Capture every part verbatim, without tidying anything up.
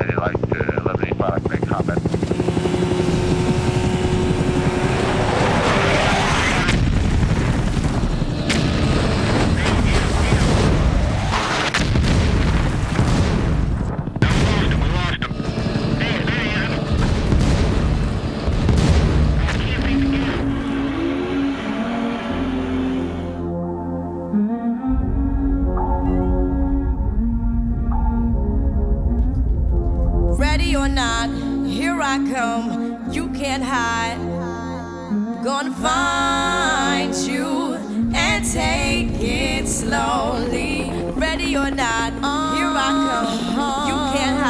Lady like uh, eleven eighty-five, make comment. Ready or not, here I come, you can't hide. Gonna find you and take it slowly. Ready or not, here I come, you can't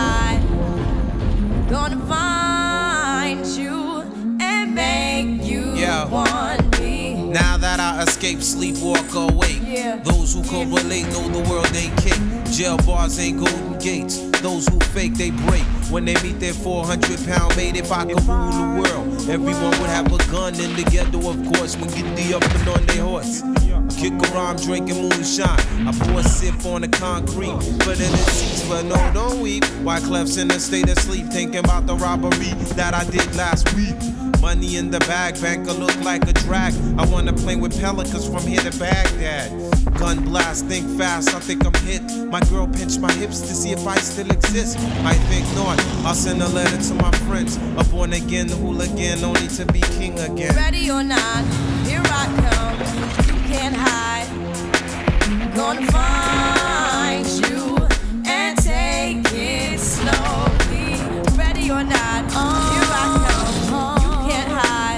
hide. Gonna find you and make you yeah. want me. Now that I escape, sleep, walk, awake. Yeah. Those who correlate know the world ain't cake. Jail bars ain't golden gates. Those who fake, they break. When they meet their four hundred pound mate, if I could rule the world, everyone would have a gun in the ghetto, of course, when get the up and on their horse. Kick around drinking moonshine. I pour a sip on the concrete, but in the seats, but no, don't weep. Why Clef's in a state of sleep, thinking about the robbery that I did last week. Money in the bag, banker look like a drag. I wanna play with pelicans from here to Baghdad. Gun blast, think fast, I think I'm hit. My girl pinched my hips to see if I still exist. I think not, I'll send a letter to my friends. A born again hooligan, only to be king again. Ready or not, here I come, you can't hide. Gonna find you and take it slowly. Ready or not, here I come, you can't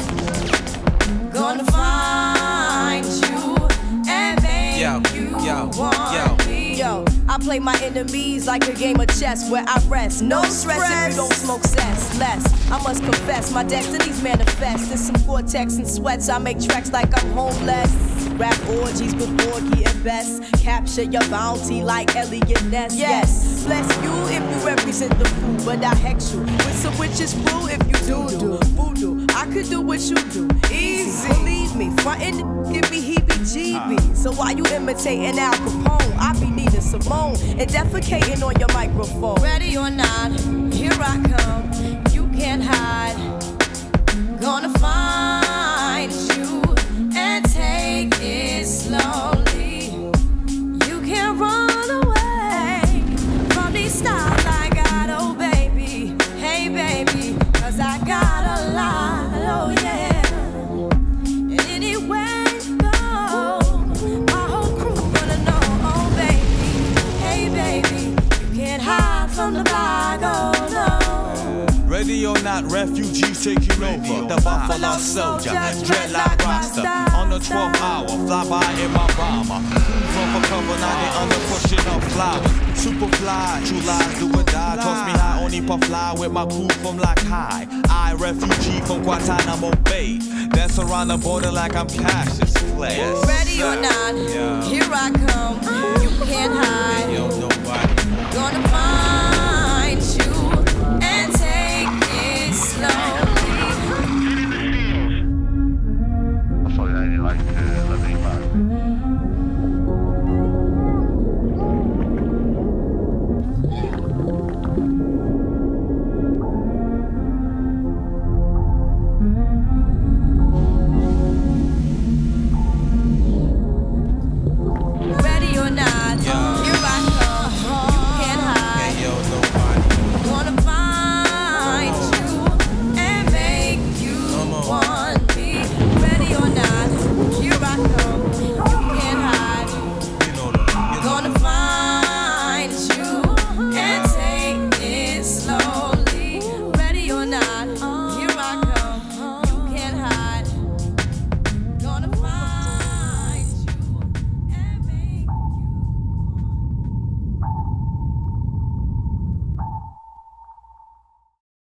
hide. Gonna find you and make yo, you yo, want yo. me. Yo, I play my enemies like a game of chess where I rest. No stress if you don't smoke cess. Less, I must confess, my destinies manifest. There's some Gore-Tex and sweats, I make tracks like I'm homeless. Rap orgies with Borgie and Best. Capture your bounty like Elliot Ness. Yes, bless you if you represent the food, but I hex you with some witches brew if you do do voodoo. I could do what you do, easy. Believe me, frontin' give me heebie-jeebies. So while you imitating Al Capone, I be needing Simone and defecating on your microphone. Ready or not, here I come, you can't hide. Gonna find you and take it slowly. You can't run away from these styles I got, oh baby. Hey baby, cause I got a lot, oh yeah. And anywhere you go, my whole crew gonna know, oh baby. Hey baby, you can't hide from the bag, oh no. Ready or not, refugees taking over. The Buffalo Soldier, dreadlock roster. On the twelfth hour, fly by in my bomber. From for cover, now they under pushing up flowers. Superfly, true lies do or die. Toss me high, only puff fly with my crew from Lock High. I, refugee from Guantanamo Bay. Dance around the border like I'm Cassius Clay. Ready or not, here I come.